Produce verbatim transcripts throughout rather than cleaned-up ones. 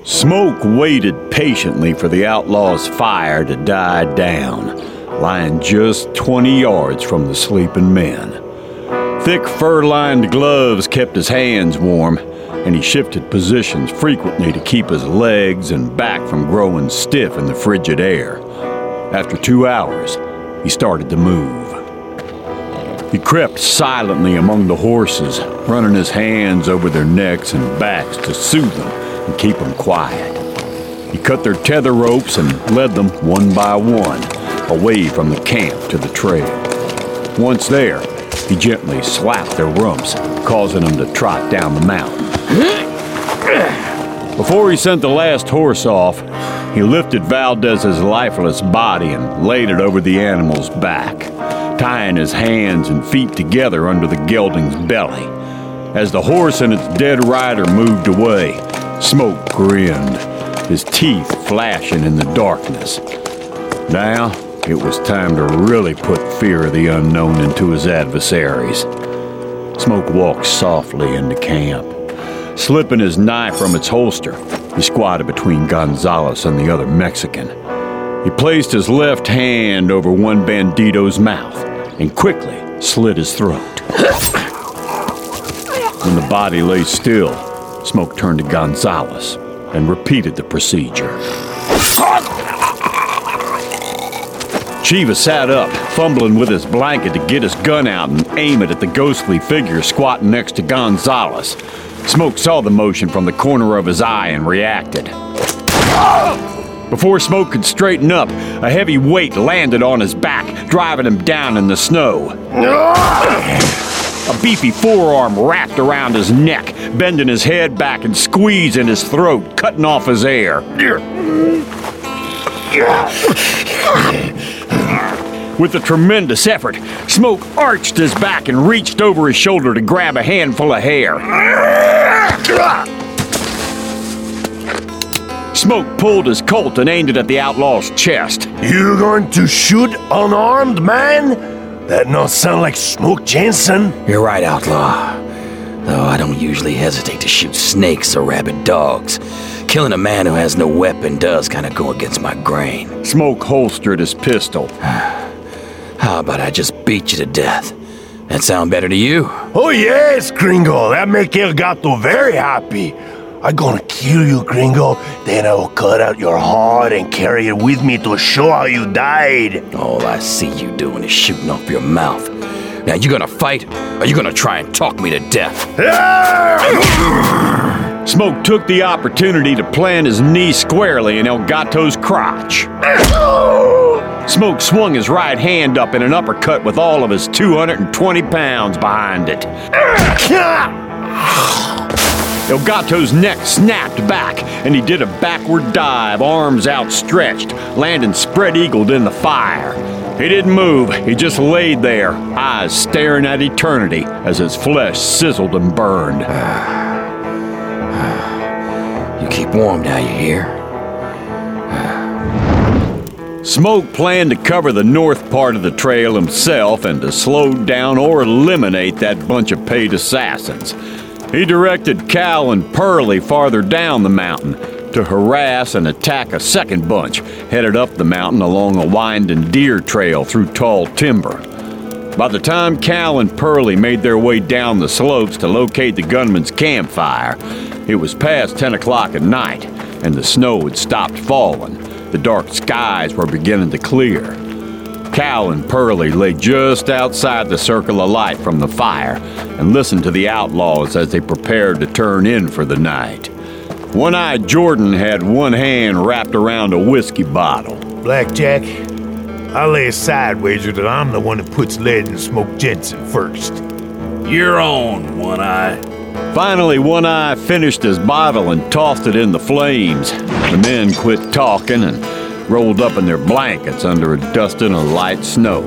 Smoke waited patiently for the outlaw's fire to die down, lying just twenty yards from the sleeping men. Thick fur-lined gloves kept his hands warm, and he shifted positions frequently to keep his legs and back from growing stiff in the frigid air. After two hours, he started to move. He crept silently among the horses, running his hands over their necks and backs to soothe them and keep them quiet. He cut their tether ropes and led them one by one away from the camp to the trail. Once there, he gently slapped their rumps, causing them to trot down the mountain. Before he sent the last horse off, he lifted Valdez's lifeless body and laid it over the animal's back, tying his hands and feet together under the gelding's belly. As the horse and its dead rider moved away, Smoke grinned, his teeth flashing in the darkness. Now, it was time to really put fear of the unknown into his adversaries. Smoke walked softly into camp. Slipping his knife from its holster, he squatted between Gonzalez and the other Mexican. He placed his left hand over one bandito's mouth and quickly slit his throat. When the body lay still, Smoke turned to Gonzalez and repeated the procedure. Chiva sat up, fumbling with his blanket to get his gun out and aim it at the ghostly figure squatting next to Gonzalez. Smoke saw the motion from the corner of his eye and reacted. Before Smoke could straighten up, a heavy weight landed on his back, driving him down in the snow. A beefy forearm wrapped around his neck, bending his head back and squeezing his throat, cutting off his air. With a tremendous effort, Smoke arched his back and reached over his shoulder to grab a handful of hair. Smoke pulled his Colt and aimed it at the outlaw's chest. You going to shoot unarmed, man? That not sound like Smoke Jensen. You're right, outlaw. Though I don't usually hesitate to shoot snakes or rabid dogs. Killing a man who has no weapon does kind of go against my grain. Smoke holstered his pistol. How about I just beat you to death? That sound better to you? Oh yes, Gringo. That make El Gato very happy. I'm gonna kill you, Gringo. Then I will cut out your heart and carry it with me to show how you died. All I see you doing is shooting off your mouth. Now, you gonna fight, or you gonna try and talk me to death? Smoke took the opportunity to plant his knee squarely in El Gato's crotch. Smoke swung his right hand up in an uppercut with all of his two hundred twenty pounds behind it. El Gato's neck snapped back, and he did a backward dive, arms outstretched, landing spread-eagled in the fire. He didn't move, he just laid there, eyes staring at eternity as his flesh sizzled and burned. You keep warm now, you hear? Smoke planned to cover the north part of the trail himself and to slow down or eliminate that bunch of paid assassins. He directed Cal and Pearlie farther down the mountain to harass and attack a second bunch headed up the mountain along a winding deer trail through tall timber. By the time Cal and Pearlie made their way down the slopes to locate the gunman's campfire, it was past ten o'clock at night, and the snow had stopped falling. The dark skies were beginning to clear. Cal and Pearlie lay just outside the circle of light from the fire and listened to the outlaws as they prepared to turn in for the night. One-Eyed Jordan had one hand wrapped around a whiskey bottle. Blackjack, I'll lay a side wager that I'm the one who puts lead in Smoke Jensen first. You're on, One-Eye. Finally, One-Eye finished his bottle and tossed it in the flames. The men quit talking and rolled up in their blankets under a dusting of light snow.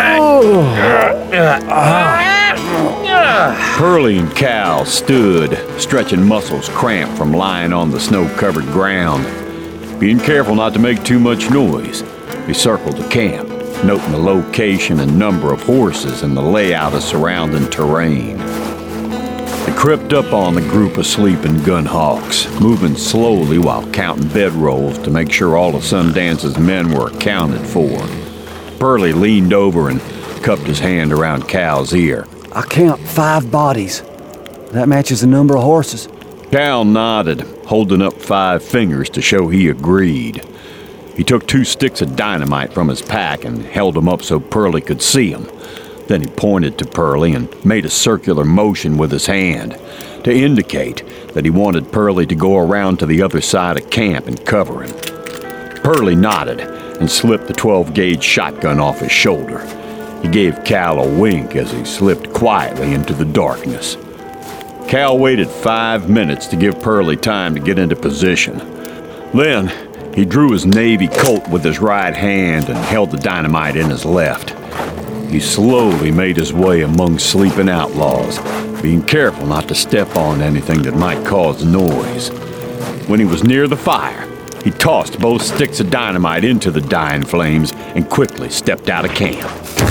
Pearlie and Cal stood, stretching muscles cramped from lying on the snow-covered ground. Being careful not to make too much noise, he circled the camp, noting the location and number of horses and the layout of surrounding terrain. They crept up on the group of sleeping gun hawks, moving slowly while counting bedrolls to make sure all of Sundance's men were accounted for. Pearlie leaned over and cupped his hand around Cal's ear. I count five bodies. That matches the number of horses. Cal nodded, holding up five fingers to show he agreed. He took two sticks of dynamite from his pack and held them up so Pearlie could see them. Then he pointed to Pearlie and made a circular motion with his hand to indicate that he wanted Pearlie to go around to the other side of camp and cover him. Pearlie nodded and slipped the twelve-gauge shotgun off his shoulder. He gave Cal a wink as he slipped quietly into the darkness. Cal waited five minutes to give Pearlie time to get into position. Then he drew his Navy Colt with his right hand and held the dynamite in his left. He slowly made his way among sleeping outlaws, being careful not to step on anything that might cause noise. When he was near the fire, he tossed both sticks of dynamite into the dying flames and quickly stepped out of camp.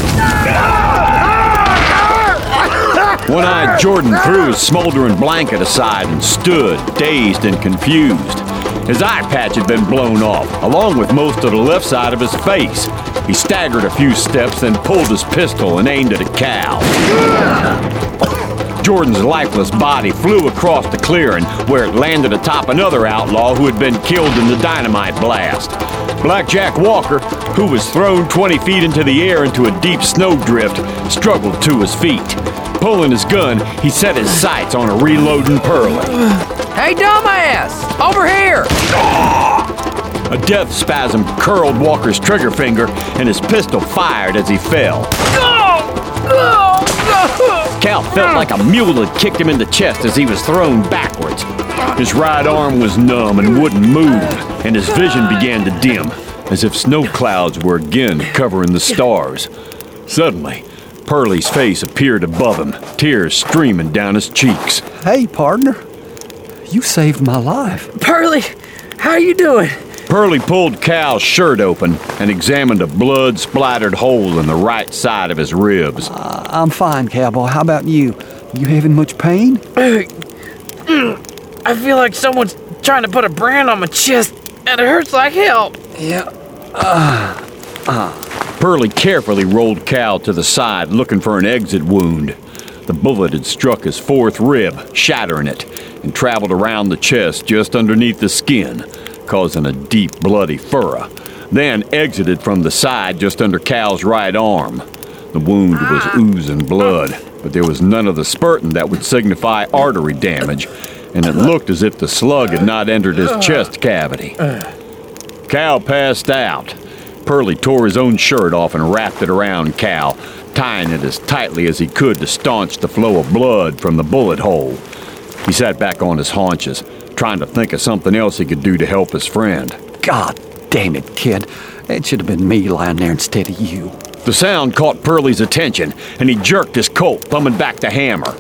One-eyed Jordan threw his smoldering blanket aside and stood, dazed and confused. His eye patch had been blown off, along with most of the left side of his face. He staggered a few steps, then pulled his pistol and aimed it at Cal. Jordan's lifeless body flew across the clearing, where it landed atop another outlaw who had been killed in the dynamite blast. Blackjack Walker, who was thrown twenty feet into the air into a deep snowdrift, struggled to his feet. Pulling his gun, he set his sights on a reloading Pearlie. Hey, dumbass! Over here! A death spasm curled Walker's trigger finger, and his pistol fired as he fell. Cal felt like a mule had kicked him in the chest as he was thrown backwards. His right arm was numb and wouldn't move, and his vision began to dim, as if snow clouds were again covering the stars. Suddenly, Pearlie's face appeared above him, tears streaming down his cheeks. Hey, partner. You saved my life. Pearlie, how you doing? Pearlie pulled Cal's shirt open and examined a blood-splattered hole in the right side of his ribs. Uh, I'm fine, cowboy. How about you? You having much pain? I feel like someone's trying to put a brand on my chest, and it hurts like hell. Yeah. Uh, uh. Pearlie carefully rolled Cal to the side, looking for an exit wound. The bullet had struck his fourth rib, shattering it, and traveled around the chest just underneath the skin, causing a deep, bloody furrow, then exited from the side just under Cal's right arm. The wound was oozing blood, but there was none of the spurting that would signify artery damage, and it looked as if the slug had not entered his chest cavity. Cal passed out. Pearlie tore his own shirt off and wrapped it around Cal, tying it as tightly as he could to staunch the flow of blood from the bullet hole. He sat back on his haunches, trying to think of something else he could do to help his friend. God damn it, kid. It should have been me lying there instead of you. The sound caught Pearlie's attention, and he jerked his Colt, thumbing back the hammer.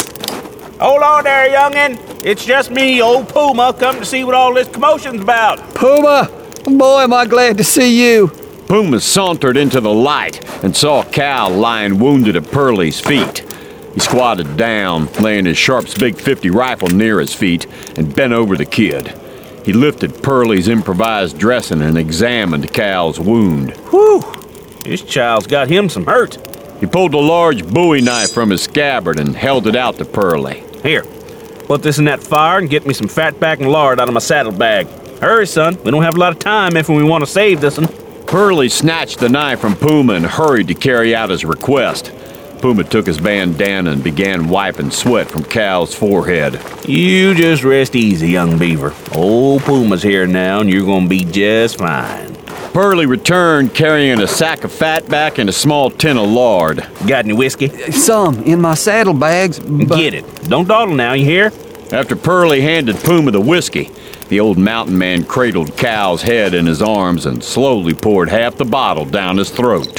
Hold on there, youngin'. It's just me, old Puma, come to see what all this commotion's about. Puma! Boy, am I glad to see you. Puma sauntered into the light and saw Cal lying wounded at Pearlie's feet. He squatted down, laying his Sharp's Big fifty rifle near his feet, and bent over the kid. He lifted Pearlie's improvised dressing and examined Cal's wound. Whew! This child's got him some hurt. He pulled a large bowie knife from his scabbard and held it out to Pearlie. Here, put this in that fire and get me some fatback and lard out of my saddlebag. Hurry, son. We don't have a lot of time if we want to save this one. Pearlie snatched the knife from Puma and hurried to carry out his request. Puma took his bandana and began wiping sweat from Cal's forehead. You just rest easy, young beaver. Old Puma's here now, and you're gonna be just fine. Pearlie returned carrying a sack of fatback and a small tin of lard. Got any whiskey? Some in my saddlebags, but... Get it. Don't dawdle now, you hear? After Pearlie handed Puma the whiskey, the old mountain man cradled Cal's head in his arms and slowly poured half the bottle down his throat.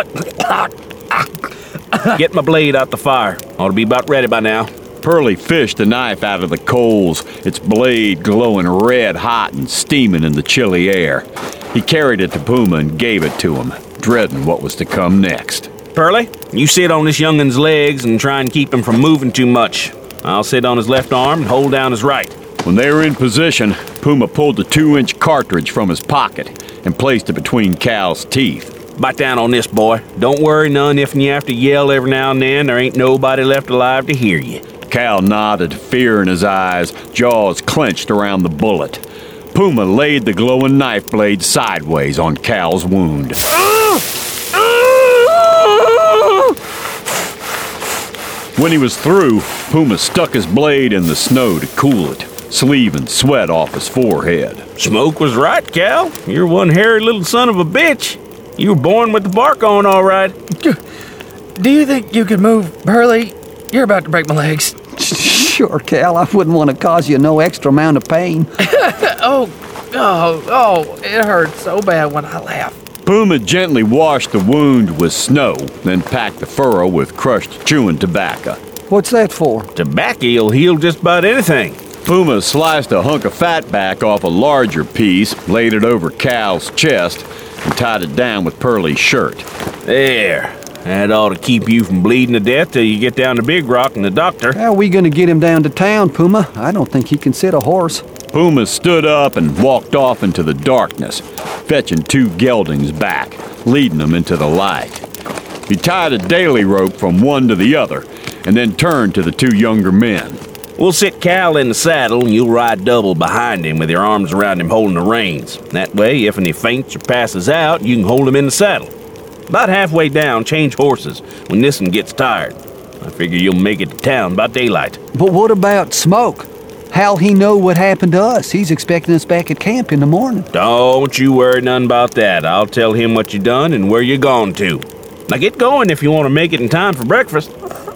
Get my blade out the fire. Ought to be about ready by now. Pearlie fished the knife out of the coals, its blade glowing red hot and steaming in the chilly air. He carried it to Puma and gave it to him, dreading what was to come next. Pearlie, you sit on this youngin's legs and try and keep him from moving too much. I'll sit on his left arm and hold down his right. When they were in position, Puma pulled a two-inch cartridge from his pocket and placed it between Cal's teeth. Bite down on this, boy. Don't worry none if you have to yell every now and then. There ain't nobody left alive to hear you. Cal nodded, fear in his eyes, jaws clenched around the bullet. Puma laid the glowing knife blade sideways on Cal's wound. When he was through, Puma stuck his blade in the snow to cool it, sleeving sweat off his forehead. Smoke was right, Cal. You're one hairy little son of a bitch. You were born with the bark on, all right. Do you think you could move, Pearlie? You're about to break my legs. Sure, Cal. I wouldn't want to cause you no extra amount of pain. oh, oh, oh, it hurts so bad when I laugh. Puma gently washed the wound with snow, then packed the furrow with crushed chewing tobacco. What's that for? Tobacco'll heal just about anything. Puma sliced a hunk of fat back off a larger piece, laid it over Cal's chest, and tied it down with Pearlie's shirt. There. That ought to keep you from bleeding to death till you get down to Big Rock and the doctor. How are we going to get him down to town, Puma? I don't think he can sit a horse. Puma stood up and walked off into the darkness, fetching two geldings back, leading them into the light. He tied a daily rope from one to the other, and then turned to the two younger men. We'll sit Cal in the saddle, and you'll ride double behind him with your arms around him holding the reins. That way, if any faints or passes out, you can hold him in the saddle. About halfway down, change horses when this one gets tired. I figure you'll make it to town by daylight. But what about Smoke? How'll he know what happened to us? He's expecting us back at camp in the morning. Don't you worry none about that. I'll tell him what you done and where you're gone to. Now get going if you want to make it in time for breakfast.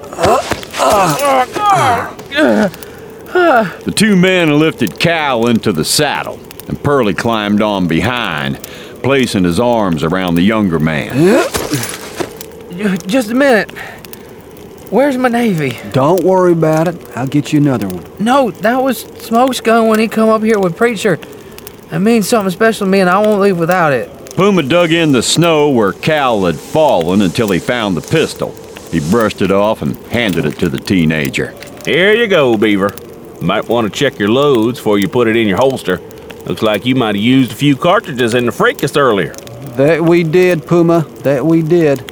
The two men lifted Cal into the saddle, and Pearlie climbed on behind, placing his arms around the younger man. Just a minute. Where's my Navy? Don't worry about it. I'll get you another one. No, that was Smoke's gun when he come up here with Preacher. That means something special to me, and I won't leave without it. Puma dug in the snow where Cal had fallen until he found the pistol. He brushed it off and handed it to the teenager. Here you go, Beaver. Might want to check your loads before you put it in your holster. Looks like you might have used a few cartridges in the fracas earlier. That we did, Puma. That we did.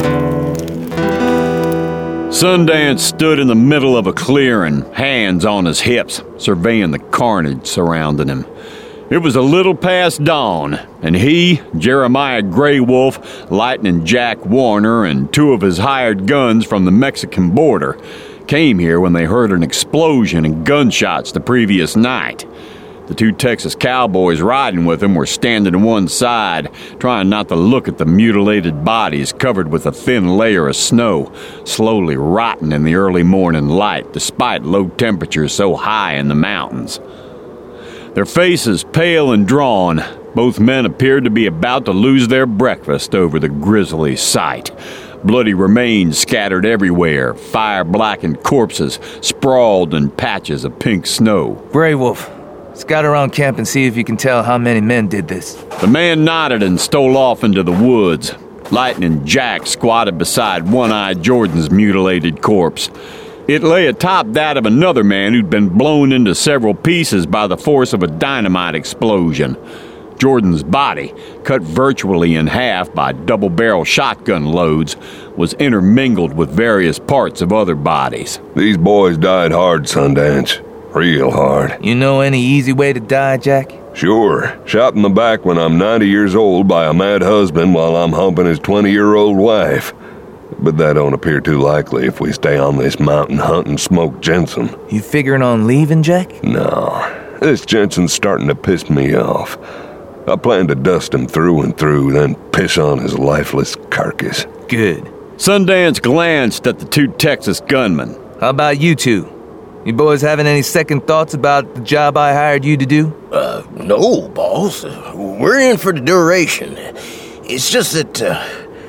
Sundance stood in the middle of a clearing, hands on his hips, surveying the carnage surrounding him. It was a little past dawn, and he, Jeremiah Grey Wolf, Lightning Jack Warner, and two of his hired guns from the Mexican border came here when they heard an explosion and gunshots the previous night. The two Texas cowboys riding with him were standing to one side, trying not to look at the mutilated bodies covered with a thin layer of snow, slowly rotting in the early morning light despite low temperatures so high in the mountains. Their faces pale and drawn, both men appeared to be about to lose their breakfast over the grisly sight. Bloody remains scattered everywhere, fire-blackened corpses sprawled in patches of pink snow. Grey Wolf, scout around camp and see if you can tell how many men did this. The man nodded and stole off into the woods. Lightning Jack squatted beside One-Eyed Jordan's mutilated corpse. It lay atop that of another man who'd been blown into several pieces by the force of a dynamite explosion. Jordan's body, cut virtually in half by double-barrel shotgun loads, was intermingled with various parts of other bodies. These boys died hard, Sundance. Real hard. You know any easy way to die, Jack? Sure. Shot in the back when I'm ninety years old by a mad husband while I'm humping his twenty-year-old wife. But that don't appear too likely if we stay on this mountain hunting Smoke Jensen. You figuring on leaving, Jack? No. This Jensen's starting to piss me off. I plan to dust him through and through, then piss on his lifeless carcass. Good. Sundance glanced at the two Texas gunmen. How about you two? You boys having any second thoughts about the job I hired you to do? Uh, no, boss. Uh, we're in for the duration. It's just that, uh,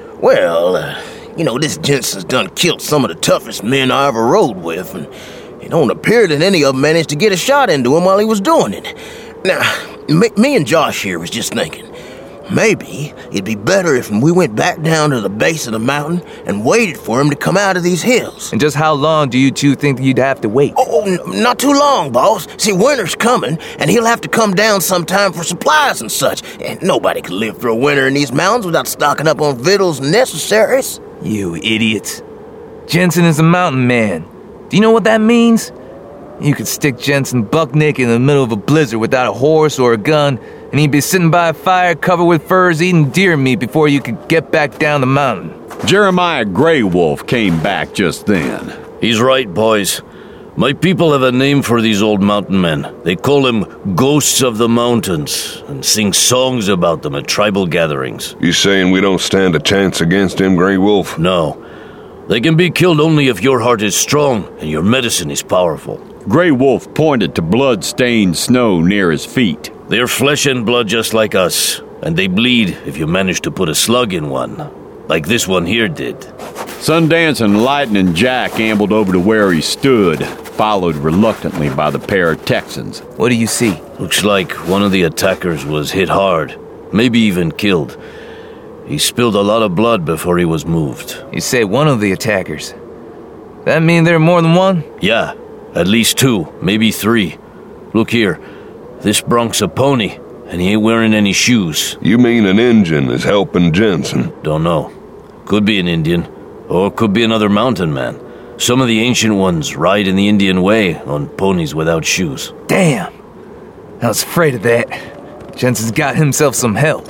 well, uh, you know, this Jensen's done killed some of the toughest men I ever rode with, and it don't appear that any of them managed to get a shot into him while he was doing it. Now, me, me and Josh here was just thinking, maybe it'd be better if we went back down to the base of the mountain and waited for him to come out of these hills. And just how long do you two think you'd have to wait? Oh, oh n- not too long, boss. See, winter's coming, and he'll have to come down sometime for supplies and such. And nobody can live through a winter in these mountains without stocking up on victuals and necessaries. You idiots. Jensen is a mountain man. Do you know what that means? You could stick Jensen buck naked in the middle of a blizzard without a horse or a gun, and he'd be sitting by a fire covered with furs eating deer meat before you could get back down the mountain. Jeremiah Grey Wolf came back just then. He's right, boys. My people have a name for these old mountain men. They call them Ghosts of the Mountains and sing songs about them at tribal gatherings. You saying we don't stand a chance against him, Grey Wolf? No. They can be killed only if your heart is strong and your medicine is powerful. Grey Wolf pointed to blood-stained snow near his feet. They're flesh and blood just like us, and they bleed if you manage to put a slug in one, like this one here did. Sundance and Lightning Jack ambled over to where he stood, followed reluctantly by the pair of Texans. What do you see? Looks like one of the attackers was hit hard, maybe even killed. He spilled a lot of blood before he was moved. You say one of the attackers. That mean there are more than one? Yeah, at least two, maybe three. Look here, this Bronk's a pony, and he ain't wearing any shoes. You mean an Injun is helping Jensen? Don't know. Could be an Indian, or could be another mountain man. Some of the ancient ones ride in the Indian way on ponies without shoes. Damn. I was afraid of that. Jensen's got himself some help.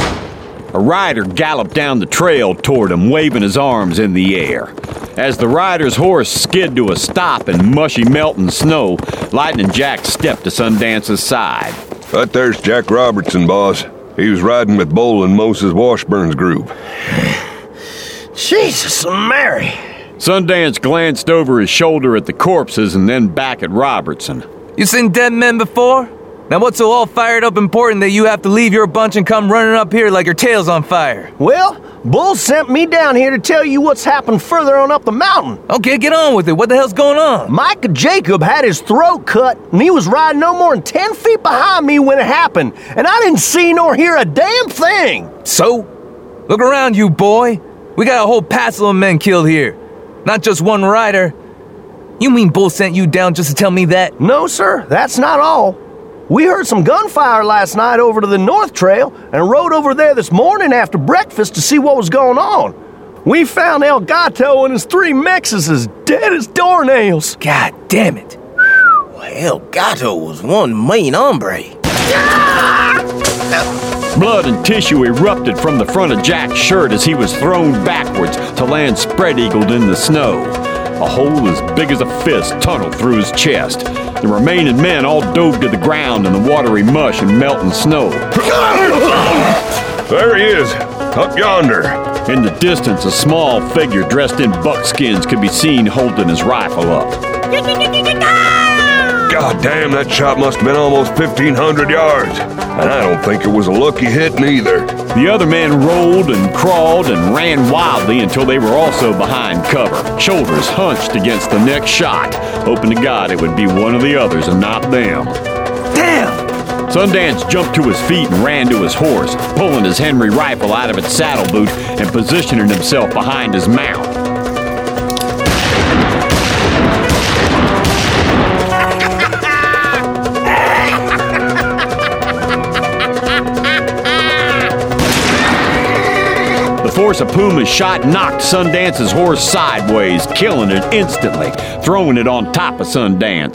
A rider galloped down the trail toward him, waving his arms in the air. As the rider's horse skid to a stop in mushy melting snow, Lightning Jack stepped to Sundance's side. Right there's Jack Robertson, boss. He was riding with Bull and Moses Washburn's group. Jesus Mary. Sundance glanced over his shoulder at the corpses and then back at Robertson. You seen dead men before? Now what's so all fired up important that you have to leave your bunch and come running up here like your tail's on fire? Well, Bull sent me down here to tell you what's happened further on up the mountain. Okay, get on with it. What the hell's going on? Micah Jacob had his throat cut, and he was riding no more than ten feet behind me when it happened, and I didn't see nor hear a damn thing. So? Look around you, boy. We got a whole passel of men killed here. Not just one rider. You mean Bull sent you down just to tell me that? No, sir, that's not all. We heard some gunfire last night over to the North Trail and rode over there this morning after breakfast to see what was going on. We found El Gato and his three Mexes as dead as doornails. God damn it. Well, El Gato was one mean hombre. Blood and tissue erupted from the front of Jack's shirt as he was thrown backwards to land spread-eagled in the snow. A hole as big as a fist tunneled through his chest. The remaining men all dove to the ground in the watery mush and melting snow. There he is, up yonder. In the distance, a small figure dressed in buckskins could be seen holding his rifle up. God damn, that shot must have been almost fifteen hundred yards. And I don't think it was a lucky hit neither. The other men rolled and crawled and ran wildly until they were also behind cover, shoulders hunched against the next shot, hoping to God it would be one of the others and not them. Damn! Sundance jumped to his feet and ran to his horse, pulling his Henry rifle out of its saddle boot and positioning himself behind his mount. The force of Puma's shot knocked Sundance's horse sideways, killing it instantly, throwing it on top of Sundance.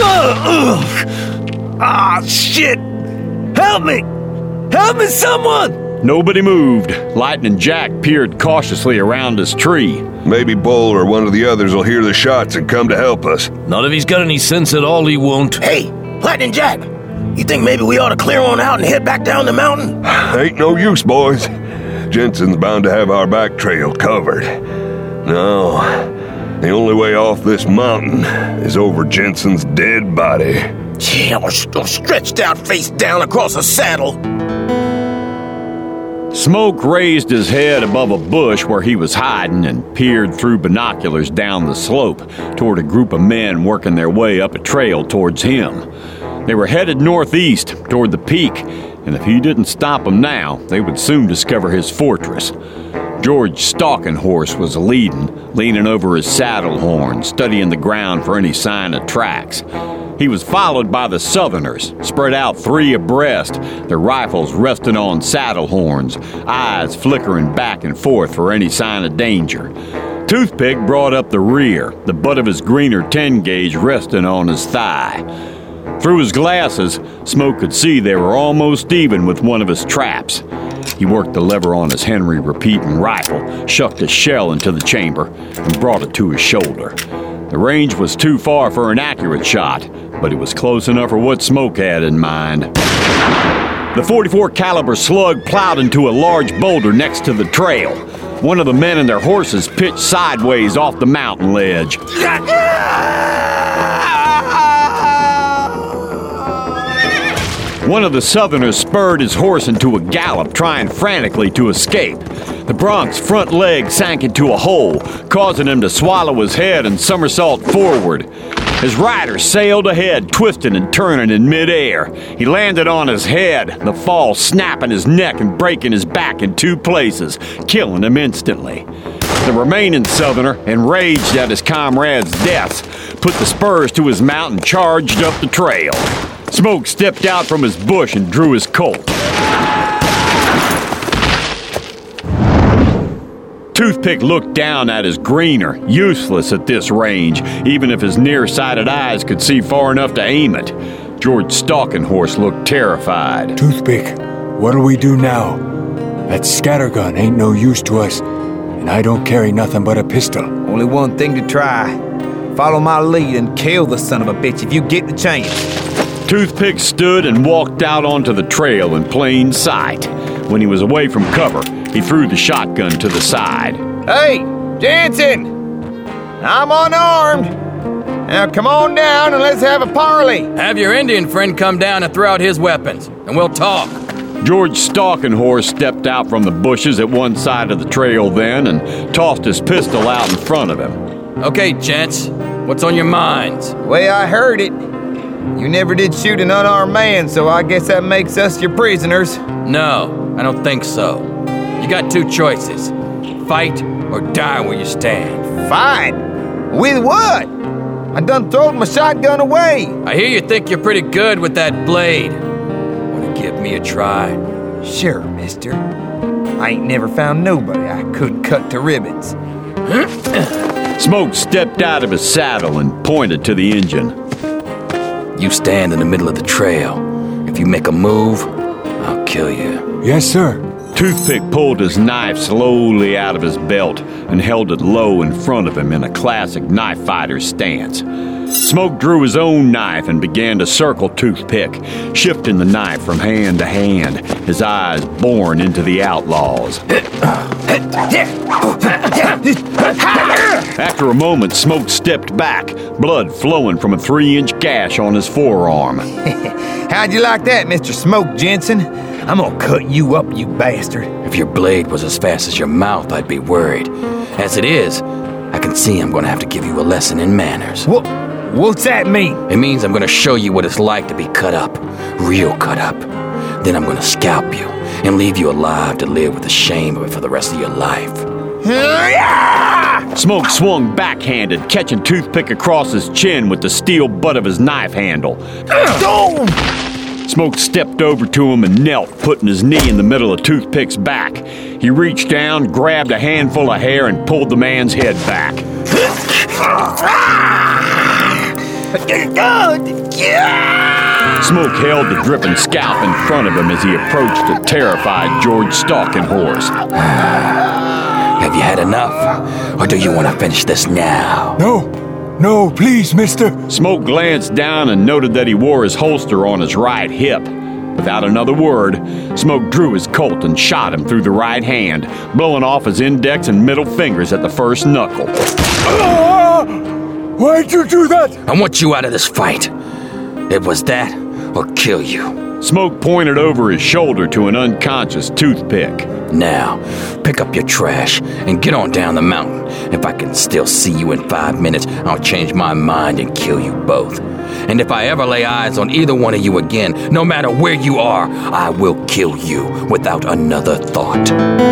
Ah, shit! Help me! Help me, someone! Nobody moved. Lightning Jack peered cautiously around his tree. Maybe Bull or one of the others will hear the shots and come to help us. Not if he's got any sense at all, he won't. Hey, Lightning Jack, you think maybe we ought to clear on out and head back down the mountain? Ain't no use, boys. Jensen's bound to have our back trail covered. No, the only way off this mountain is over Jensen's dead body. Yeah, or, or stretched out face down across a saddle. Smoke raised his head above a bush where he was hiding and peered through binoculars down the slope toward a group of men working their way up a trail towards him. They were headed northeast toward the peak, and if he didn't stop him now, they would soon discover his fortress. George Stalking Horse was leading, leaning over his saddle horn, studying the ground for any sign of tracks. He was followed by the Southerners, spread out three abreast, their rifles resting on saddle horns, eyes flickering back and forth for any sign of danger. Toothpick brought up the rear, the butt of his greener ten gauge resting on his thigh. Through his glasses, Smoke could see they were almost even with one of his traps. He worked the lever on his Henry repeating rifle, shucked a shell into the chamber, and brought it to his shoulder. The range was too far for an accurate shot, but it was close enough for what Smoke had in mind. The forty-four caliber slug plowed into a large boulder next to the trail. One of the men and their horses pitched sideways off the mountain ledge. One of the Southerners spurred his horse into a gallop, trying frantically to escape. The Bronc's front leg sank into a hole, causing him to swallow his head and somersault forward. His rider sailed ahead, twisting and turning in midair. He landed on his head, the fall snapping his neck and breaking his back in two places, killing him instantly. The remaining Southerner, enraged at his comrade's deaths, put the spurs to his mount and charged up the trail. Smoke stepped out from his bush and drew his Colt. Toothpick looked down at his greener, useless at this range, even if his nearsighted eyes could see far enough to aim it. George Stalking Horse looked terrified. Toothpick, what'll we do now? That scattergun ain't no use to us, and I don't carry nothing but a pistol. Only one thing to try. Follow my lead and kill the son of a bitch if you get the chance. Toothpick stood and walked out onto the trail in plain sight. When he was away from cover, he threw the shotgun to the side. Hey, Jansen! I'm unarmed. Now come on down and let's have a parley. Have your Indian friend come down and throw out his weapons, and we'll talk. George Stalking Horse stepped out from the bushes at one side of the trail then and tossed his pistol out in front of him. Okay, gents, what's on your minds? The way I heard it, you never did shoot an unarmed man, so I guess that makes us your prisoners. No, I don't think so. You got two choices. Fight or die where you stand. Fight? With what? I done throwed my shotgun away. I hear you think you're pretty good with that blade. Wanna give me a try? Sure, mister. I ain't never found nobody I couldn't cut to ribbons. Smoke stepped out of his saddle and pointed to the engine. You stand in the middle of the trail. If you make a move, I'll kill you. Yes, sir. Toothpick pulled his knife slowly out of his belt and held it low in front of him in a classic knife fighter stance. Smoke drew his own knife and began to circle Toothpick, shifting the knife from hand to hand, his eyes boring into the outlaws. After a moment, Smoke stepped back, blood flowing from a three-inch gash on his forearm. How'd you like that, Mister Smoke Jensen? I'm gonna cut you up, you bastard. If your blade was as fast as your mouth, I'd be worried. As it is, I can see I'm gonna have to give you a lesson in manners. What? What's that mean? It means I'm gonna show you what it's like to be cut up. Real cut up. Then I'm gonna scalp you and leave you alive to live with the shame of it for the rest of your life. Smoke swung backhanded, catching Toothpick across his chin with the steel butt of his knife handle. Smoke stepped over to him and knelt, putting his knee in the middle of Toothpick's back. He reached down, grabbed a handful of hair, and pulled the man's head back. Smoke held the dripping scalp in front of him as he approached the terrified George Stalking Horse. Have you had enough? Or do you want to finish this now? No. No, please, mister. Smoke glanced down and noted that he wore his holster on his right hip. Without another word, Smoke drew his Colt and shot him through the right hand, blowing off his index and middle fingers at the first knuckle. Ah! Why'd you do that? I want you out of this fight. It was that or kill you. Smoke pointed over his shoulder to an unconscious Toothpick. Now, pick up your trash and get on down the mountain. If I can still see you in five minutes, I'll change my mind and kill you both. And if I ever lay eyes on either one of you again, no matter where you are, I will kill you without another thought.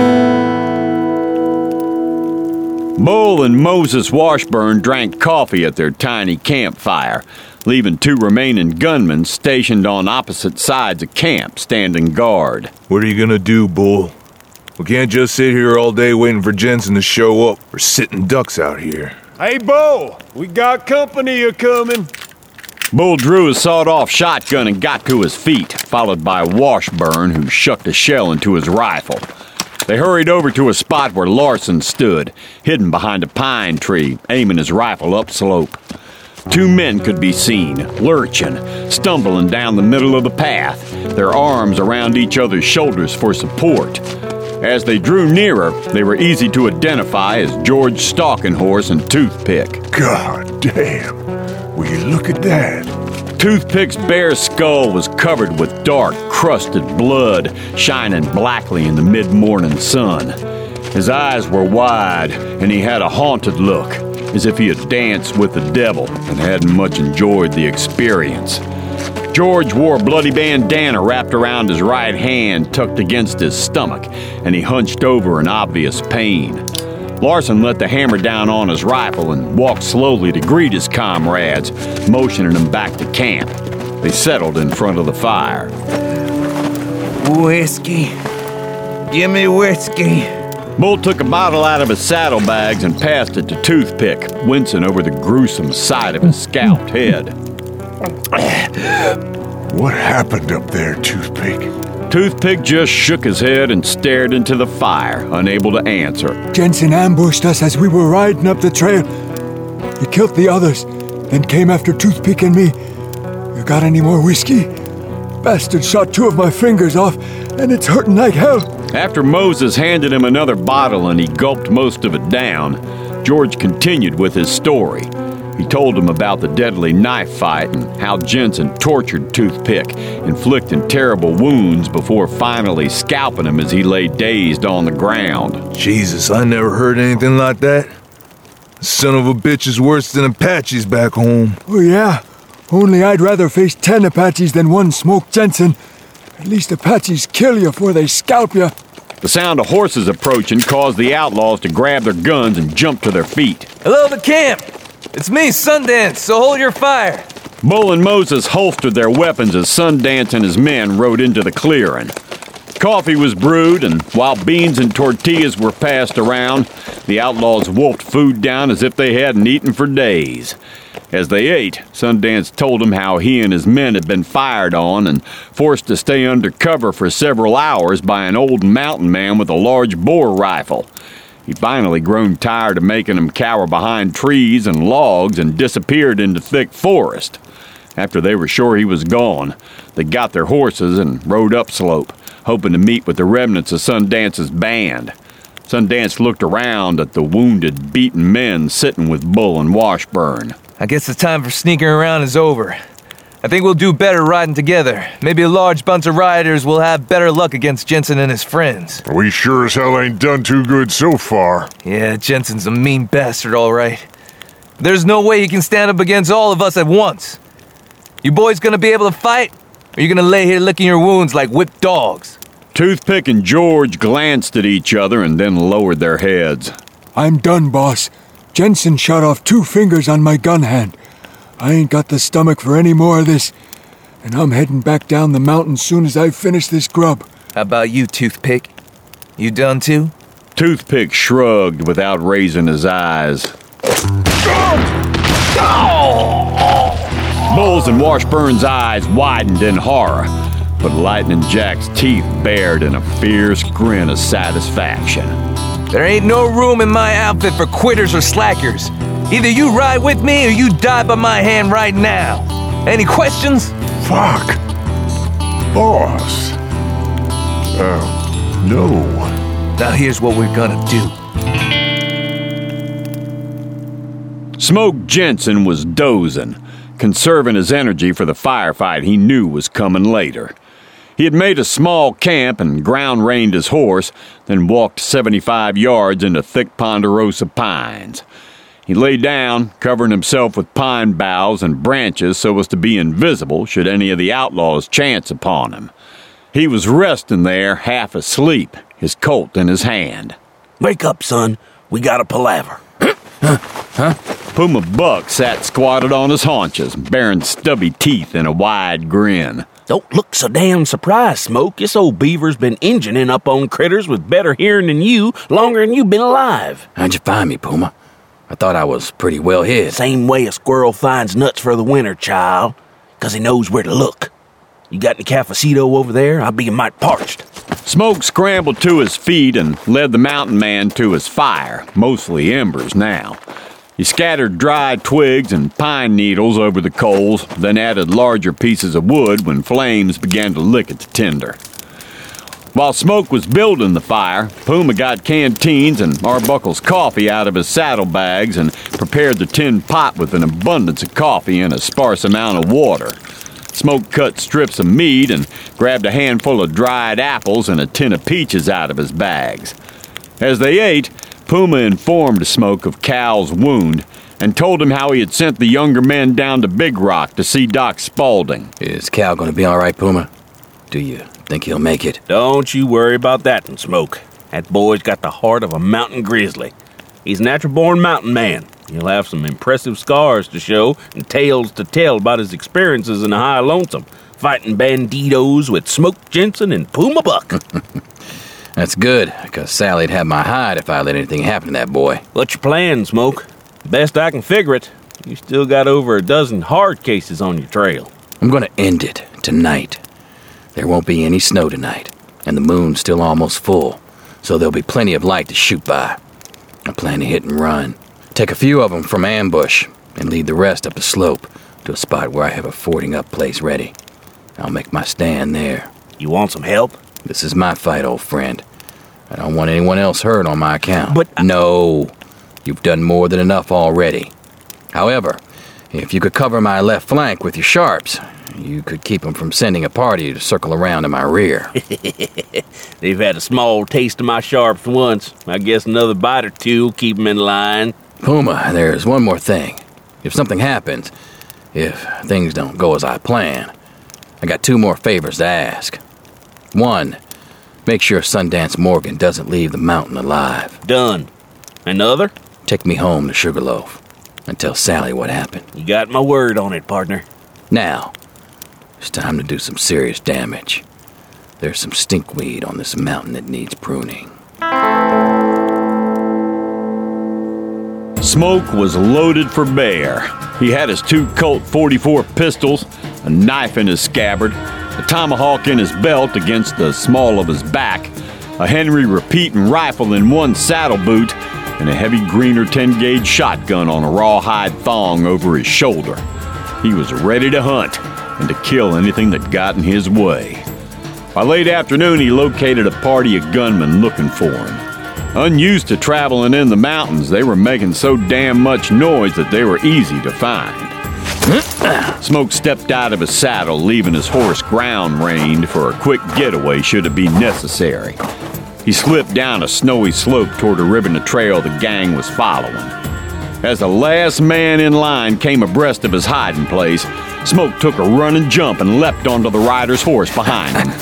Bull and Moses Washburn drank coffee at their tiny campfire, leaving two remaining gunmen stationed on opposite sides of camp standing guard. What are you gonna do, Bull? We can't just sit here all day waiting for Jensen to show up. We're sitting ducks out here. Hey, Bull, we got company a-coming. Bull drew his sawed-off shotgun and got to his feet, followed by Washburn, who shucked a shell into his rifle. They hurried over to a spot where Larson stood, hidden behind a pine tree, aiming his rifle upslope. Two men could be seen, lurching, stumbling down the middle of the path, their arms around each other's shoulders for support. As they drew nearer, they were easy to identify as George Stalking Horse and Toothpick. God damn. Will you look at that? Toothpick's bare skull was covered with dark, crusted blood, shining blackly in the mid-morning sun. His eyes were wide, and he had a haunted look, as if he had danced with the devil and hadn't much enjoyed the experience. George wore a bloody bandana wrapped around his right hand, tucked against his stomach, and he hunched over in obvious pain. Larson let the hammer down on his rifle and walked slowly to greet his comrades, motioning them back to camp. They settled in front of the fire. Whiskey. Give me whiskey. Bull took a bottle out of his saddlebags and passed it to Toothpick, wincing over the gruesome sight of his scalped head. What happened up there, Toothpick? Toothpick just shook his head and stared into the fire, unable to answer. Jensen ambushed us as we were riding up the trail. He killed the others, then came after Toothpick and me. You got any more whiskey? Bastard shot two of my fingers off, and it's hurting like hell. After Moses handed him another bottle and he gulped most of it down, George continued with his story. He told him about the deadly knife fight and how Jensen tortured Toothpick, inflicting terrible wounds before finally scalping him as he lay dazed on the ground. Jesus, I never heard anything like that. The son of a bitch is worse than Apaches back home. Oh yeah, only I'd rather face ten Apaches than one Smoke Jensen. At least Apaches kill you before they scalp you. The sound of horses approaching caused the outlaws to grab their guns and jump to their feet. Hello to camp! It's me, Sundance, so hold your fire. Bull and Moses holstered their weapons as Sundance and his men rode into the clearing. Coffee was brewed, and while beans and tortillas were passed around, the outlaws wolfed food down as if they hadn't eaten for days. As they ate, Sundance told them how he and his men had been fired on and forced to stay under cover for several hours by an old mountain man with a large bore rifle. He'd finally grown tired of making them cower behind trees and logs and disappeared into thick forest. After they were sure he was gone, they got their horses and rode upslope, hoping to meet with the remnants of Sundance's band. Sundance looked around at the wounded, beaten men sitting with Bull and Washburn. I guess the time for sneaking around is over. I think we'll do better riding together. Maybe a large bunch of riders will have better luck against Jensen and his friends. We sure as hell ain't done too good so far. Yeah, Jensen's a mean bastard, all right. There's no way he can stand up against all of us at once. You boys gonna be able to fight? Or you gonna lay here licking your wounds like whipped dogs? Toothpick and George glanced at each other and then lowered their heads. I'm done, boss. Jensen shot off two fingers on my gun hand. I ain't got the stomach for any more of this, and I'm heading back down the mountain soon as I finish this grub. How about you, Toothpick? You done too? Toothpick shrugged without raising his eyes. Bull's and Washburn's eyes widened in horror, but Lightning Jack's teeth bared in a fierce grin of satisfaction. There ain't no room in my outfit for quitters or slackers. Either you ride with me or you die by my hand right now. Any questions? Fuck. Boss. Uh, no. Now here's what we're gonna do. Smoke Jensen was dozing, conserving his energy for the firefight he knew was coming later. He had made a small camp and ground-reined his horse, then walked seventy-five yards into thick ponderosa pines. He lay down, covering himself with pine boughs and branches so as to be invisible should any of the outlaws chance upon him. He was resting there, half asleep, his Colt in his hand. Wake up, son. We got a palaver. Huh? Huh? Puma Buck sat squatted on his haunches, baring stubby teeth in a wide grin. Don't look so damn surprised, Smoke. This old beaver's been engineering up on critters with better hearing than you longer than you've been alive. How'd you find me, Puma? I thought I was pretty well hid. Same way a squirrel finds nuts for the winter, child. 'Cause he knows where to look. You got any cafecito over there? I'll be a mite parched. Smoke scrambled to his feet and led the mountain man to his fire, mostly embers now. He scattered dry twigs and pine needles over the coals, then added larger pieces of wood when flames began to lick at the tinder. While Smoke was building the fire, Puma got canteens and Arbuckle's coffee out of his saddlebags and prepared the tin pot with an abundance of coffee and a sparse amount of water. Smoke cut strips of meat and grabbed a handful of dried apples and a tin of peaches out of his bags. As they ate, Puma informed Smoke of Cal's wound and told him how he had sent the younger men down to Big Rock to see Doc Spaulding. Is Cal going to be all right, Puma? Do you think he'll make it? Don't you worry about that one, Smoke. That boy's got the heart of a mountain grizzly. He's a natural-born mountain man. He'll have some impressive scars to show and tales to tell about his experiences in the High Lonesome, fighting banditos with Smoke Jensen and Puma Buck. That's good, because Sally'd have my hide if I let anything happen to that boy. What's your plan, Smoke? Best I can figure it, you still got over a dozen hard cases on your trail. I'm gonna end it tonight. There won't be any snow tonight, and the moon's still almost full, so there'll be plenty of light to shoot by. I plan to hit and run. Take a few of them from ambush, and lead the rest up the slope to a spot where I have a fording up place ready. I'll make my stand there. You want some help? This is my fight, old friend. I don't want anyone else hurt on my account. But I- No, you've done more than enough already. However, if you could cover my left flank with your sharps, you could keep them from sending a party to circle around in my rear. They've had a small taste of my sharps once. I guess another bite or two will keep them in line. Puma, there's one more thing. If something happens, if things don't go as I plan, I got two more favors to ask. One, make sure Sundance Morgan doesn't leave the mountain alive. Done. Another? Take me home to Sugarloaf and tell Sally what happened. You got my word on it, partner. Now, it's time to do some serious damage. There's some stinkweed on this mountain that needs pruning. Smoke was loaded for bear. He had his two Colt forty-four pistols, a knife in his scabbard, a tomahawk in his belt against the small of his back, a Henry repeating rifle in one saddle boot, and a heavy Greener ten-gauge shotgun on a rawhide thong over his shoulder. He was ready to hunt and to kill anything that got in his way. By late afternoon, he located a party of gunmen looking for him. Unused to traveling in the mountains, they were making so damn much noise that they were easy to find. Smoke stepped out of his saddle, leaving his horse ground-reined for a quick getaway should it be necessary. He slipped down a snowy slope toward a ribbon of trail the gang was following. As the last man in line came abreast of his hiding place, Smoke took a running jump and leapt onto the rider's horse behind him.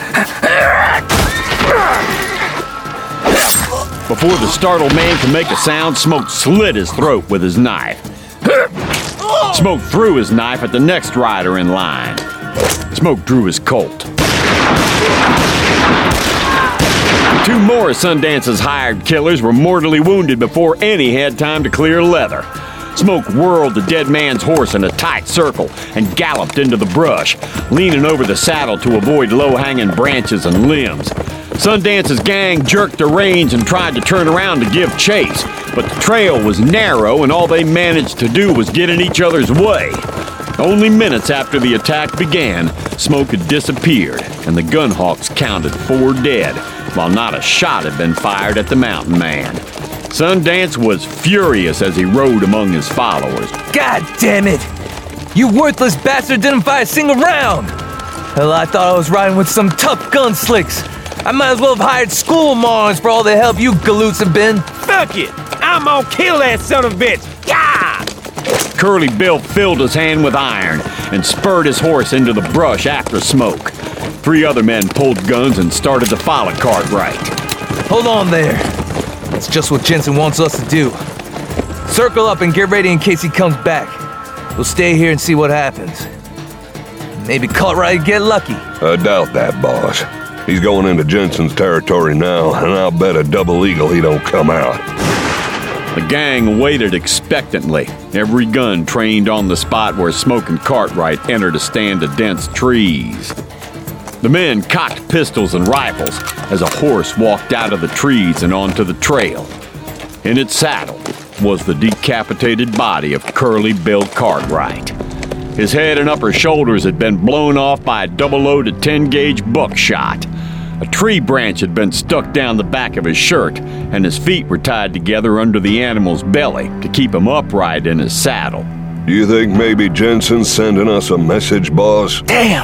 Before the startled man could make a sound, Smoke slit his throat with his knife. Smoke threw his knife at the next rider in line. Smoke drew his Colt. Two more of Sundance's hired killers were mortally wounded before any had time to clear leather. Smoke whirled the dead man's horse in a tight circle and galloped into the brush, leaning over the saddle to avoid low-hanging branches and limbs. Sundance's gang jerked the reins and tried to turn around to give chase, but the trail was narrow and all they managed to do was get in each other's way. Only minutes after the attack began, Smoke had disappeared, and the Gunhawks counted four dead, while not a shot had been fired at the mountain man. Sundance was furious as he rode among his followers. God damn it! You worthless bastard didn't fight a single round! Hell, I thought I was riding with some tough gunslicks. I might as well have hired school marms for all the help you galoots have been. Fuck it! I'm gonna kill that son of a bitch! Yeah! Curly Bill filled his hand with iron and spurred his horse into the brush after Smoke. Three other men pulled guns and started to follow Cartwright. Hold on there. That's just what Jensen wants us to do. Circle up and get ready in case he comes back. We'll stay here and see what happens. Maybe Cartwright get lucky. I doubt that, boss. He's going into Jensen's territory now, and I'll bet a double eagle he don't come out. The gang waited expectantly, every gun trained on the spot where Smoke and Cartwright entered a stand of dense trees. The men cocked pistols and rifles as a horse walked out of the trees and onto the trail. In its saddle was the decapitated body of Curly Bill Cartwright. His head and upper shoulders had been blown off by a double-loaded ten-gauge buckshot. A tree branch had been stuck down the back of his shirt, and his feet were tied together under the animal's belly to keep him upright in his saddle. Do you think maybe Jensen's sending us a message, boss? Damn!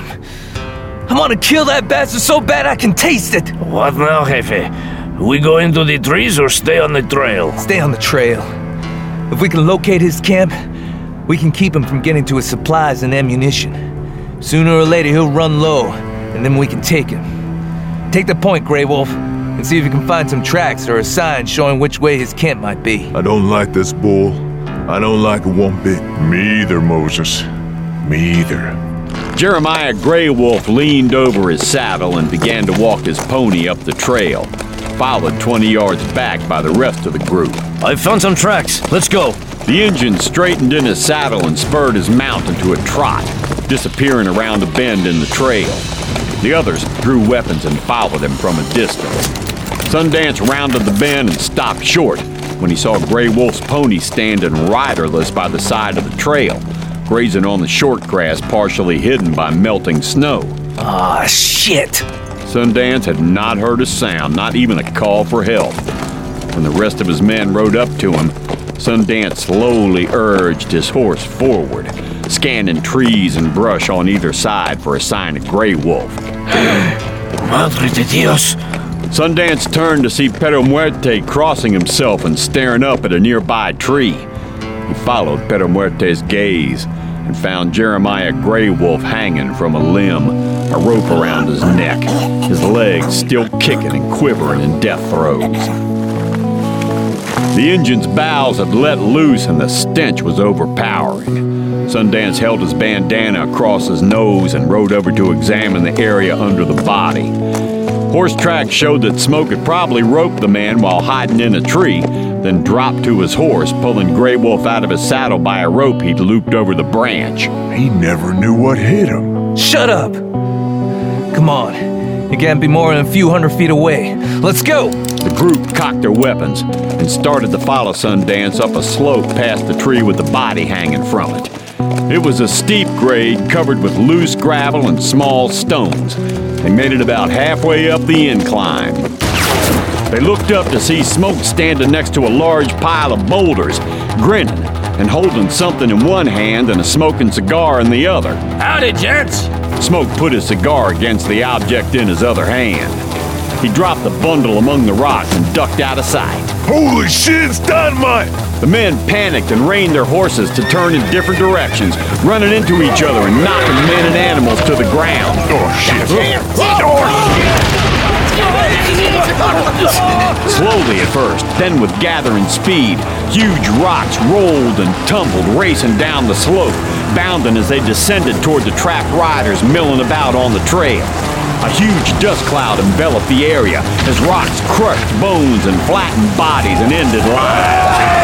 I want to kill that bastard so bad I can taste it! What now, Jefe? We go into the trees or stay on the trail? Stay on the trail. If we can locate his camp, we can keep him from getting to his supplies and ammunition. Sooner or later, he'll run low, and then we can take him. Take the point, Grey Wolf, and see if you can find some tracks or a sign showing which way his camp might be. I don't like this bull. I don't like it one bit. Me either, Moses. Me either. Jeremiah Grey Wolf leaned over his saddle and began to walk his pony up the trail, followed twenty yards back by the rest of the group. I found some tracks. Let's go. The Injun straightened in his saddle and spurred his mount into a trot, disappearing around a bend in the trail. The others drew weapons and followed him from a distance. Sundance rounded the bend and stopped short when he saw Grey Wolf's pony standing riderless by the side of the trail, grazing on the short grass partially hidden by melting snow. Ah, oh, shit! Sundance had not heard a sound, not even a call for help. When the rest of his men rode up to him, Sundance slowly urged his horse forward, scanning trees and brush on either side for a sign of Grey Wolf. Madre de Dios! Sundance turned to see Pero Muerte crossing himself and staring up at a nearby tree. He followed Pero Muerte's gaze and found Jeremiah Grey Wolf hanging from a limb, a rope around his neck, his legs still kicking and quivering in death throes. The engine's bowels had let loose and the stench was overpowering. Sundance held his bandana across his nose and rode over to examine the area under the body. Horse tracks showed that Smoke had probably roped the man while hiding in a tree, then dropped to his horse, pulling Grey Wolf out of his saddle by a rope he'd looped over the branch. He never knew what hit him. Shut up! Come on. You can't be more than a few hundred feet away. Let's go! The group cocked their weapons and started to follow Sundance up a slope past the tree with the body hanging from it. It was a steep grade covered with loose gravel and small stones. They made it about halfway up the incline. They looked up to see Smoke standing next to a large pile of boulders, grinning and holding something in one hand and a smoking cigar in the other. Howdy, gents! Smoke put his cigar against the object in his other hand. He dropped the bundle among the rocks and ducked out of sight. Holy shit, it's dynamite! The men panicked and reined their horses to turn in different directions, running into each other and knocking men and animals to the ground. Oh shit! Oh shit! Slowly at first, then with gathering speed, huge rocks rolled and tumbled, racing down the slope, bounding as they descended toward the trapped riders milling about on the trail. A huge dust cloud enveloped the area as rocks crushed bones and flattened bodies and ended lives.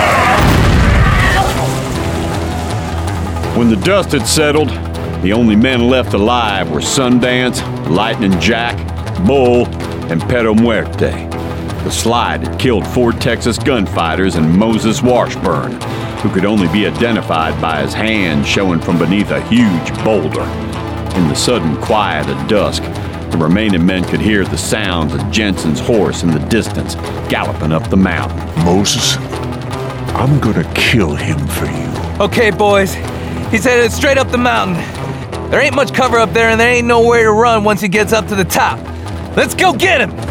When the dust had settled, the only men left alive were Sundance, Lightning Jack, Bull, and Pero Muerte. The slide had killed four Texas gunfighters and Moses Washburn, who could only be identified by his hand showing from beneath a huge boulder. In the sudden quiet of dusk, the remaining men could hear the sounds of Jensen's horse in the distance, galloping up the mountain. Moses, I'm gonna kill him for you. Okay, boys. He's headed straight up the mountain. There ain't much cover up there, and there ain't nowhere to run once he gets up to the top. Let's go get him!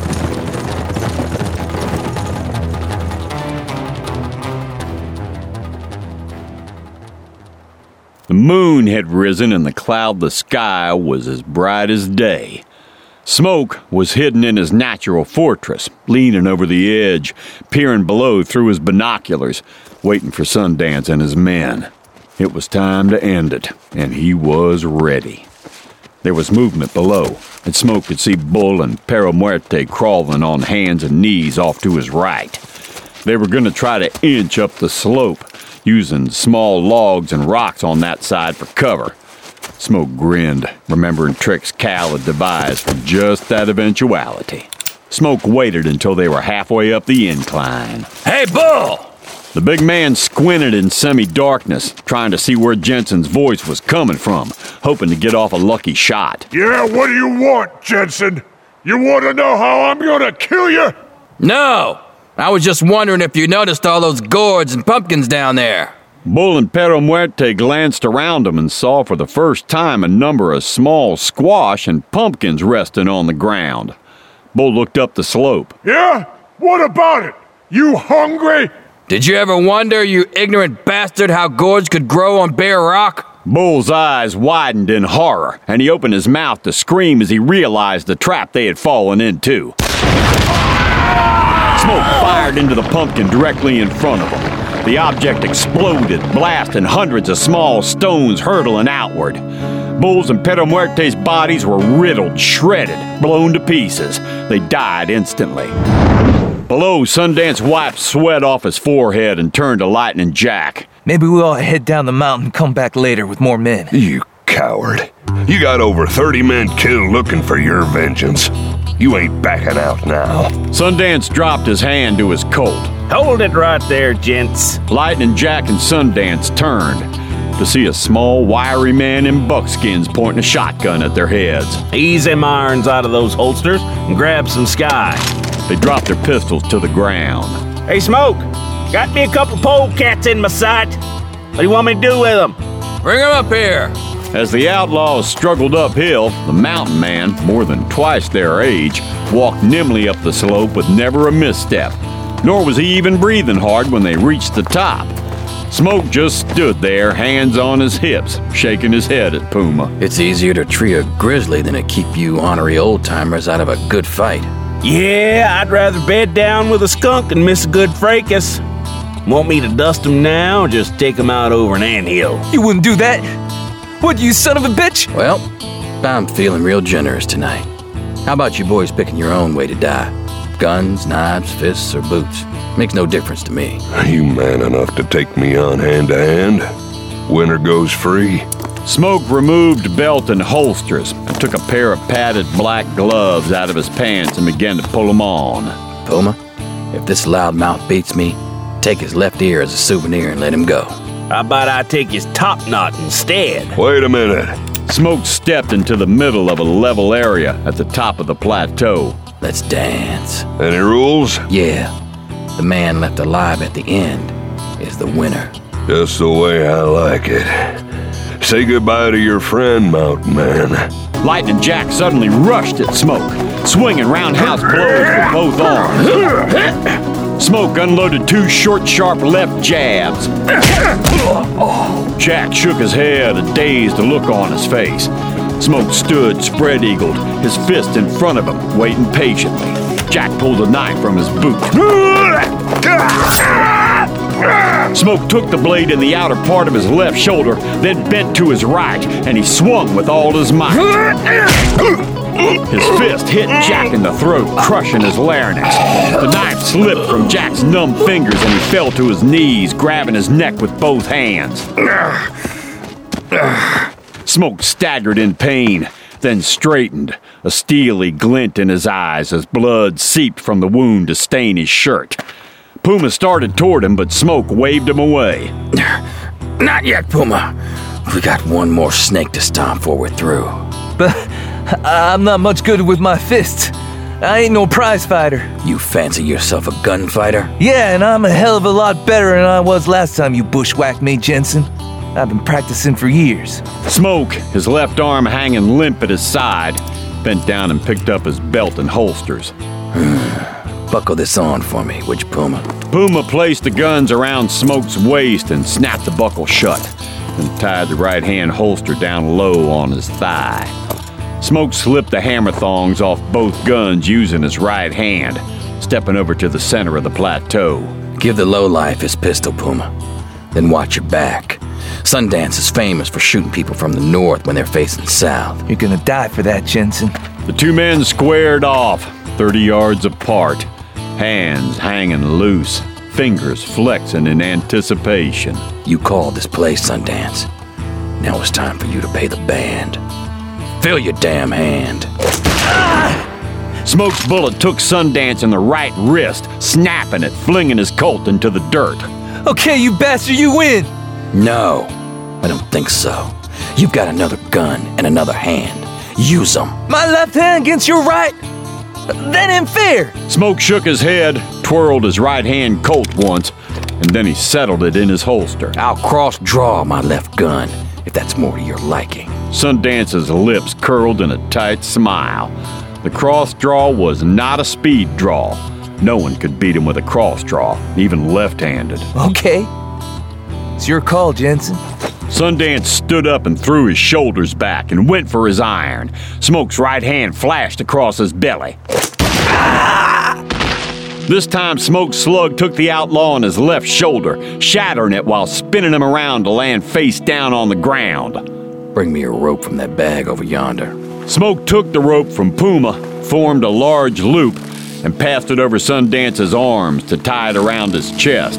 The moon had risen and the cloudless sky was as bright as day. Smoke was hidden in his natural fortress, leaning over the edge, peering below through his binoculars, waiting for Sundance and his men. It was time to end it, and he was ready. There was movement below, and Smoke could see Bull and Perro Muerte crawling on hands and knees off to his right. They were going to try to inch up the slope, using small logs and rocks on that side for cover. Smoke grinned, remembering tricks Cal had devised for just that eventuality. Smoke waited until they were halfway up the incline. Hey, Bull! The big man squinted in semi-darkness, trying to see where Jensen's voice was coming from, hoping to get off a lucky shot. Yeah, what do you want, Jensen? You want to know how I'm gonna kill you? No! I was just wondering if you noticed all those gourds and pumpkins down there. Bull and Perro Muerte glanced around them and saw for the first time a number of small squash and pumpkins resting on the ground. Bull looked up the slope. Yeah? What about it? You hungry? Did you ever wonder, you ignorant bastard, how gourds could grow on bare rock? Bull's eyes widened in horror, and he opened his mouth to scream as he realized the trap they had fallen into. Smoke fired into the pumpkin directly in front of him. The object exploded, blasting hundreds of small stones hurtling outward. Bull's and Perro Muerte's bodies were riddled, shredded, blown to pieces. They died instantly. Below, Sundance wiped sweat off his forehead and turned to Lightning Jack. Maybe we ought to head down the mountain and come back later with more men. You coward. You got over thirty men killed looking for your vengeance. You ain't backing out now. Sundance dropped his hand to his Colt. Hold it right there, gents. Lightning Jack and Sundance turned to see a small, wiry man in buckskins pointing a shotgun at their heads. Ease them irons out of those holsters and grab some sky. They dropped their pistols to the ground. Hey, Smoke, got me a couple polecats in my sight. What do you want me to do with them? Bring them up here. As the outlaws struggled uphill, the mountain man, more than twice their age, walked nimbly up the slope with never a misstep. Nor was he even breathing hard when they reached the top. Smoke just stood there, hands on his hips, shaking his head at Puma. It's easier to tree a grizzly than to keep you ornery old-timers out of a good fight. Yeah, I'd rather bed down with a skunk than miss a good fracas. Want me to dust them now or just take them out over an anthill? You wouldn't do that? Would you, son of a bitch? Well, I'm feeling real generous tonight. How about you boys picking your own way to die? Guns, knives, fists, or boots? Makes no difference to me. Are you man enough to take me on hand to hand? Winner goes free. Smoke removed belt and holsters and took a pair of padded black gloves out of his pants and began to pull them on. Puma, if this loudmouth beats me, take his left ear as a souvenir and let him go. How about I take his top knot instead? Wait a minute. Smoke stepped into the middle of a level area at the top of the plateau. Let's dance. Any rules? Yeah. The man left alive at the end is the winner. Just the way I like it. Say goodbye to your friend, Mountain Man. Lightning Jack suddenly rushed at Smoke, swinging roundhouse blows with both arms. Smoke unloaded two short, sharp left jabs. Jack shook his head, a dazed look on his face. Smoke stood spread-eagled, his fist in front of him, waiting patiently. Jack pulled a knife from his boot. Smoke took the blade in the outer part of his left shoulder, then bent to his right, and he swung with all his might. His fist hit Jack in the throat, crushing his larynx. The knife slipped from Jack's numb fingers and he fell to his knees, grabbing his neck with both hands. Smoke staggered in pain, then straightened, a steely glint in his eyes as blood seeped from the wound to stain his shirt. Puma started toward him, but Smoke waved him away. Not yet, Puma. We got one more snake to stomp before we're through. But I'm not much good with my fists. I ain't no prize fighter. You fancy yourself a gunfighter? Yeah, and I'm a hell of a lot better than I was last time you bushwhacked me, Jensen. I've been practicing for years. Smoke, his left arm hanging limp at his side, bent down and picked up his belt and holsters. Buckle this on for me, would you, Puma? Puma placed the guns around Smoke's waist and snapped the buckle shut, and tied the right-hand holster down low on his thigh. Smoke slipped the hammer thongs off both guns using his right hand, stepping over to the center of the plateau. Give the lowlife his pistol, Puma. Then watch your back. Sundance is famous for shooting people from the north when they're facing south. You're gonna die for that, Jensen. The two men squared off, thirty yards apart, hands hanging loose, fingers flexing in anticipation. You called this place, Sundance. Now it's time for you to pay the band. Fill your damn hand. Ah! Smoke's bullet took Sundance in the right wrist, snapping it, flinging his Colt into the dirt. Okay, you bastard, you win! No, I don't think so. You've got another gun and another hand. Use them. My left hand against your right? That ain't fair. Smoke shook his head, twirled his right hand Colt once, and then he settled it in his holster. I'll cross-draw my left gun, if that's more to your liking. Sundance's lips curled in a tight smile. The cross-draw was not a speed draw. No one could beat him with a cross-draw, even left-handed. Okay. It's your call, Jensen. Sundance stood up and threw his shoulders back and went for his iron. Smoke's right hand flashed across his belly. Ah! This time, Smoke's slug took the outlaw on his left shoulder, shattering it while spinning him around to land face down on the ground. Bring me a rope from that bag over yonder. Smoke took the rope from Puma, formed a large loop, and passed it over Sundance's arms to tie it around his chest.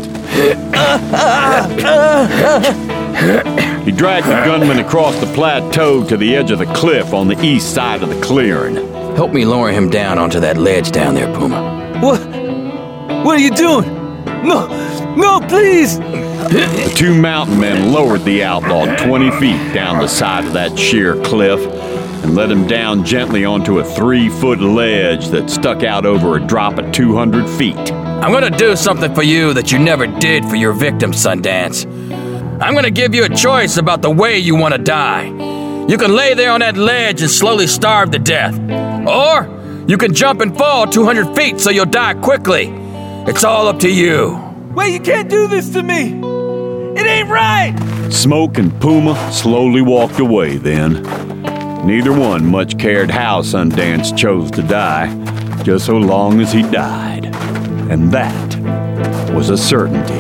He dragged the gunman across the plateau to the edge of the cliff on the east side of the clearing. Help me lower him down onto that ledge down there, Puma. What? What are you doing? No, no, please! The two mountain men lowered the outlaw twenty feet down the side of that sheer cliff and let him down gently onto a three-foot ledge that stuck out over a drop of two hundred feet. I'm gonna do something for you that you never did for your victim, Sundance. I'm gonna give you a choice about the way you wanna die. You can lay there on that ledge and slowly starve to death. Or you can jump and fall two hundred feet so you'll die quickly. It's all up to you. Wait, you can't do this to me! It ain't right! Smoke and Puma slowly walked away then. Neither one much cared how Sundance chose to die, just so long as he died. And that was a certainty.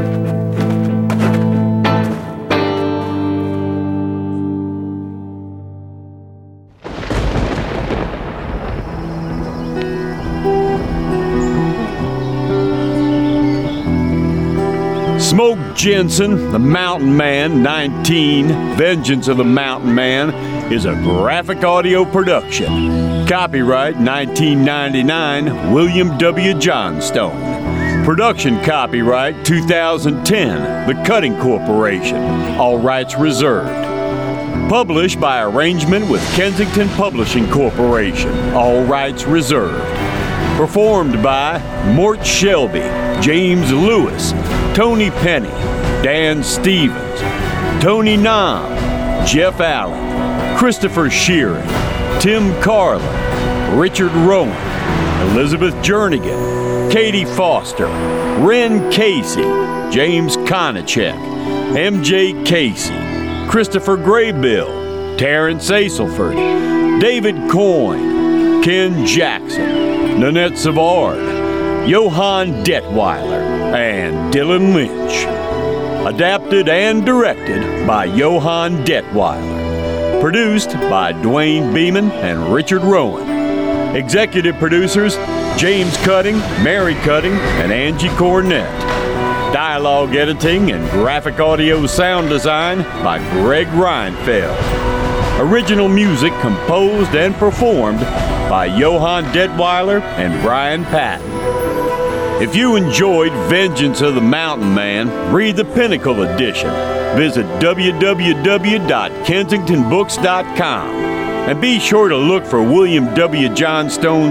Smoke Jensen, The Mountain Man, nineteen, Vengeance of the Mountain Man, is a graphic audio production. Copyright nineteen ninety-nine, William W. Johnstone. Production copyright two thousand ten, The Cutting Corporation. All rights reserved. Published by arrangement with Kensington Publishing Corporation. All rights reserved. Performed by Mort Shelby, James Lewis, Tony Penny, Dan Stevens, Tony Nam, Jeff Allen, Christopher Sheeran, Tim Carlin, Richard Rowan, Elizabeth Jernigan, Katie Foster, Ren Casey, James Konachek, M J Casey, Christopher Graybill, Terrence Aselford, David Coyne, Ken Jackson, Nanette Savard, Johann Detweiler, and Dylan Lynch. Adapted and directed by Johann Detweiler. Produced by Dwayne Beeman and Richard Rowan. Executive producers James Cutting, Mary Cutting, and Angie Cornett. Dialogue editing and graphic audio sound design by Greg Reinfeld. Original music composed and performed by Johann Detweiler and Brian Patton. If you enjoyed Vengeance of the Mountain Man, read the Pinnacle Edition. Visit w w w dot kensington books dot com and be sure to look for William W. Johnstone's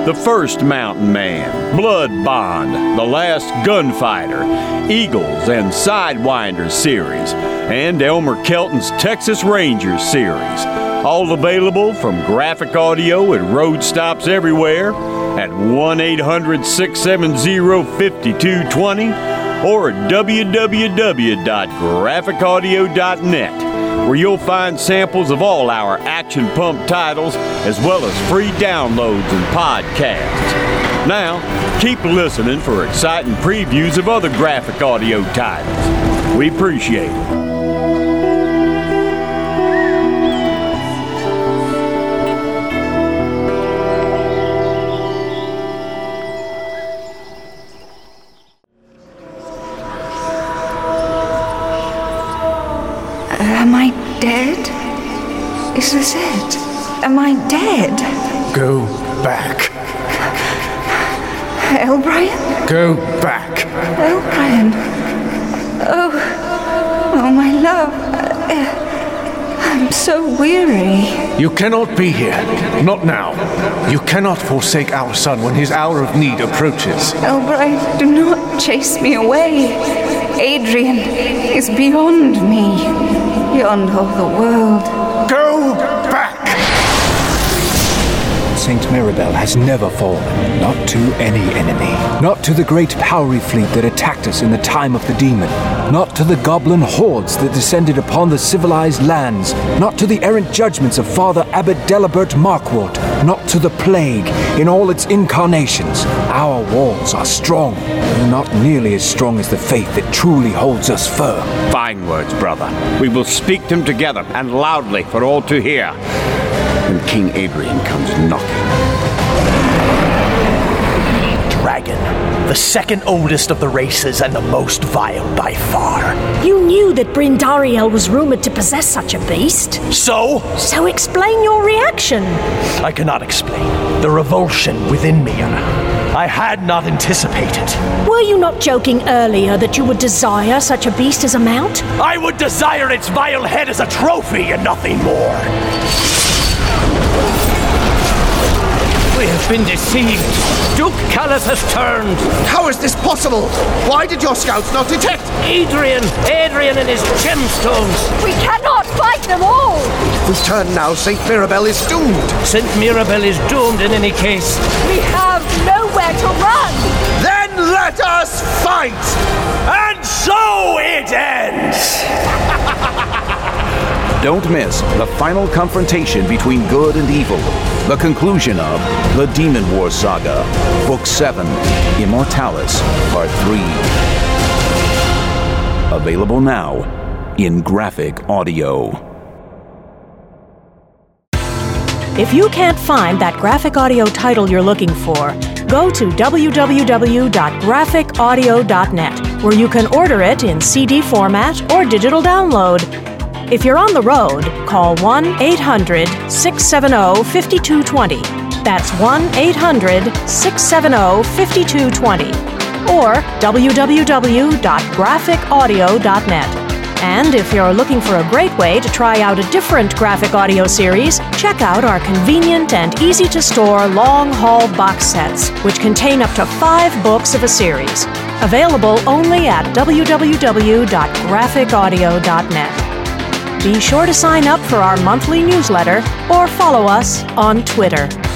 The First Mountain Man, Blood Bond, The Last Gunfighter, Eagles and Sidewinders series, and Elmer Kelton's Texas Rangers series. All available from Graphic Audio at road stops everywhere at one eight hundred, six seven zero, five two two zero or at w w w dot graphic audio dot net, where you'll find samples of all our Action Pump titles as well as free downloads and podcasts. Now, keep listening for exciting previews of other Graphic Audio titles. We appreciate it. Am I dead? Is this it? Am I dead? Go back. Elbrian? Go back. Elbrian. Oh, oh my love. I'm so weary. You cannot be here. Not now. You cannot forsake our son when his hour of need approaches. Elbrian, do not chase me away. Adrian is beyond me. Beyond all the world. Go back! Saint Mirabel has never fallen, not to any enemy. Not to the great Powry fleet that attacked us in the time of the demon. Not to the goblin hordes that descended upon the civilized lands. Not to the errant judgments of Father Abbot Delibert Markwort. Not to the plague in all its incarnations. Our walls are strong, though not nearly as strong as the faith that truly holds us firm. Fine words, brother. We will speak them together and loudly for all to hear when King Adrian comes knocking. Dragon, the second oldest of the races and the most vile by far. You knew that Brindariel was rumored to possess such a beast. So? So explain your reaction. I cannot explain. The revulsion within me, I had not anticipated. Were you not joking earlier that you would desire such a beast as a mount? I would desire its vile head as a trophy and nothing more. We have been deceived. Duke Callus has turned. How is this possible? Why did your scouts not detect? Adrian! Adrian and his gemstones! We cannot fight them all! If we turn now, Saint Mirabel is doomed. Saint Mirabel is doomed in any case. We have nowhere to run! Then let us fight! And so it ends! Don't miss the final confrontation between good and evil. The conclusion of The Demon War Saga, Book seven, Immortalis, Part three. Available now in Graphic Audio. If you can't find that graphic audio title you're looking for, go to w w w dot graphic audio dot net, where you can order it in C D format or digital download. If you're on the road, call one eight hundred, six seven zero, five two two zero. That's one eight hundred, six seven zero, five two two zero. Or w w w dot graphic audio dot net. And if you're looking for a great way to try out a different graphic audio series, check out our convenient and easy-to-store long-haul box sets, which contain up to five books of a series. Available only at w w w dot graphic audio dot net. Be sure to sign up for our monthly newsletter or follow us on Twitter.